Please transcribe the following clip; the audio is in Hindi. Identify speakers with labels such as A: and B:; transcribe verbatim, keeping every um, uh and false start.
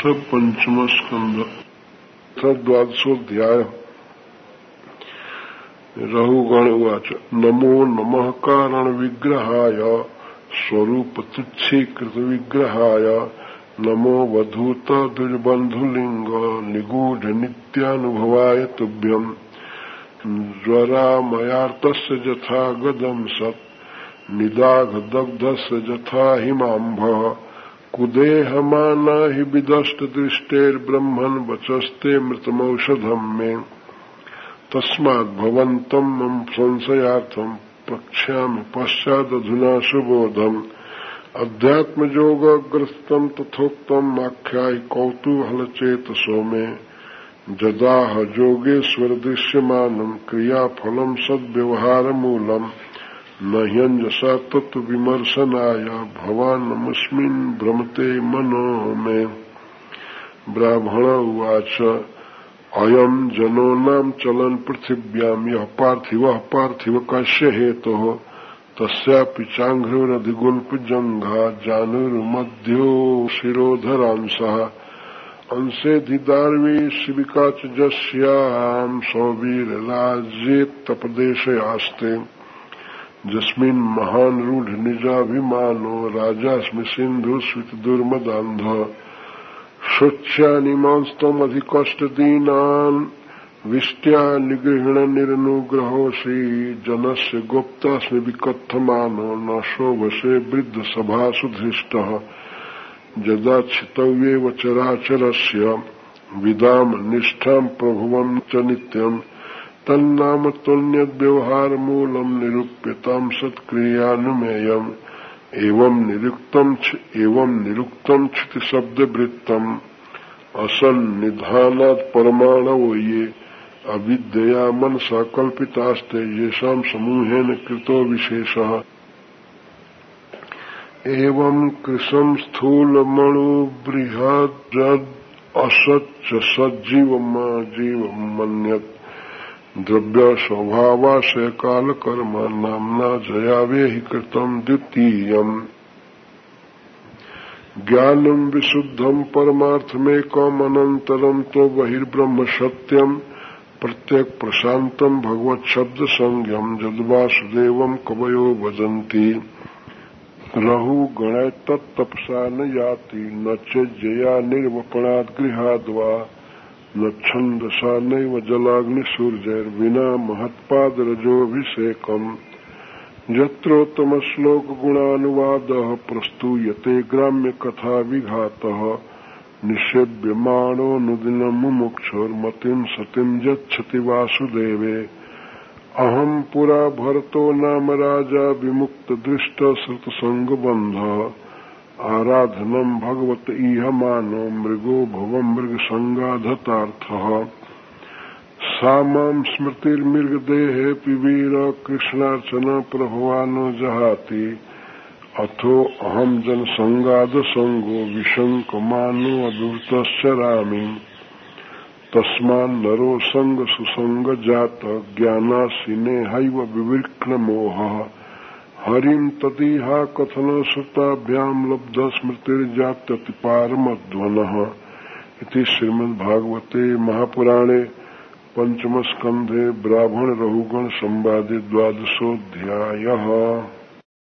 A: पंचम स्कंध द्वादशोऽध्याय। रहुगण उवाच। नमो नमः कारण विग्रहाय स्वरूप तुच्छीकृत विग्रहाय नमो वधूत द्विजबंधुलिंग निगूढ़ नित्यानुभवाय तुभ्यम्। ज्वरामयार्तस्य यथा गदम् सत् निदाघ दग्धस्य यथा हिमाम्भः कुदेहमाना हि विदष्ट दृष्टेर्ब्रह्मन् वचस्ते मृतमौषधम् मे। तस्माद् भवन्तम् मम संशयार्थम् प्रक्ष्यामि पश्चादधुना सुबोधम्। अध्यात्मयोगग्रस्तम् तथोक्तम् आख्यायि कौतूहलचेतसो मे। जदाह योगेश्वर दृश्यमानम् क्रियाफलम् सद्व्यवहारमूलम् न ह्यञ्जसा तत्त्वविमर्शनाय भवानमस्मिन् भ्रमते मनो मे। ब्राह्मण उवाच। अयम् जनोनाम् चलन् पृथिव्याम् यः पार्थिवः पार्थिवकस्य हेतोः तस्यापि चाङ्घ्रिरधिगुल्पजङ्घा जानुर्मध्यो शिरोधरांसः अंशेऽधिदार्वी शिविका च यस्याम् सौवीरराज्येत्तपदेशयास्ते। जस्मिन् महान् रूढ़ निजाभिमानो राजास्मि सिन्धुस्वित दुर्मदान्धः शोच्यानिमांस्तमधिकष्टदीनान् विष्ट्या निगृह्ण निरनुग्रहोऽसि जनस्य गुप्तास्मि विकथमानो न शोभसे वृद्धसभासु धृष्टः। यदा छितव्येव चराचरस्य विदाम निष्ठाम् प्रभुवम् च नित्यम् तन्नाम तुल्यव्यवहारमूलम् निरूप्यताम् सत्क्रियानुमेयम्। एवम् निरुक्तम् एवम् निरुक्तम् क्षितिशब्दवृत्तम् असन्निधानात् परमाणवो ये अविद्यया मनसा कल्पितास्ते येषाम् समूहेन कृतो विशेषः। एवम् कृशम् स्थूलमणु बृहद् असच्च सज्जीवमाजीवम् मन्यत् द्रव्य स्वभावाशय काल कर्म नाम्ना जयावेहि कृतम् द्वितीयम्। ज्ञानम् विशुद्धम् परमार्थमेकम् अनन्तरम् तो बहिर्ब्रह्म सत्यम् प्रत्यक् प्रशान्तम् भगवत् शब्द संज्ञम् यद्वासुदेवम् कवयो वदन्ति। रहु गणै तत्तपसा न याति न चेज्जया निर्वपणात् गृहाद्वा न छन्दसा नैव जलाग्निसूर्यैर्विना महत्पादरजोऽभिषेकम्। यत्रोत्तमश्लोकगुणानुवादः प्रस्तूयते ग्राम्यकथा विघातः निषेव्यमाणोऽनुदिनम् मुमुक्षुर्मतिम् सतिम् यच्छति वासुदेवे। अहम् पुरा भरतो नाम राजा विमुक्त दृष्ट श्रुतसंगबन्धः आराधनम् भगवत ईहमानो मृगो भवम् मृगसंगाधतार्थः। सा माम् स्मृतिर्मृगदेहे पिवीर कृष्णार्चना प्रभवानो जहाति अथो अहम् जनसंगाधसंगो विशङ्कमानो अदूतश्चरामि। तस्मान्नरो संग सुसंग जात ज्ञानासीने हैव विवृक्ण मोहः। हरिम् तदिहा कथन श्रुताभ्याम् लब्ध स्मृतिर्जात्यति पारमध्वनः। इति श्रीमद्भागवते महापुराणे पंचम स्कंधे ब्राह्मण रहुगण संवादे द्वादशोऽध्यायः।